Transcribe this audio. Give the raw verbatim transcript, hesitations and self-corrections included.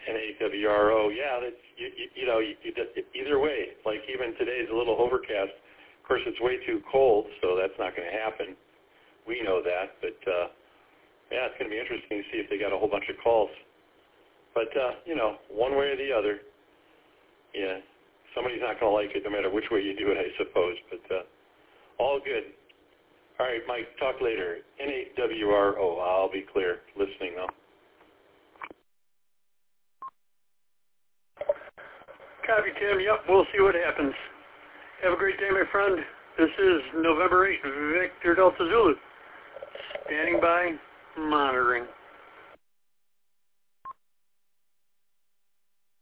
N A W R O. Yeah, that's, you, you, you know, you, you, either way, like even today's a little overcast. Of course, it's way too cold, so that's not going to happen. We know that, but uh, yeah, it's going to be interesting to see if they got a whole bunch of calls. But, uh, you know, one way or the other, yeah, somebody's not going to like it no matter which way you do it, I suppose. But uh, all good. All right, Mike, talk later. N A W R O. I'll be clear. Listening, though. Copy, Tim. Yep, we'll see what happens. Have a great day, my friend. This is November eighth, Victor Delta Zulu. Standing by, monitoring.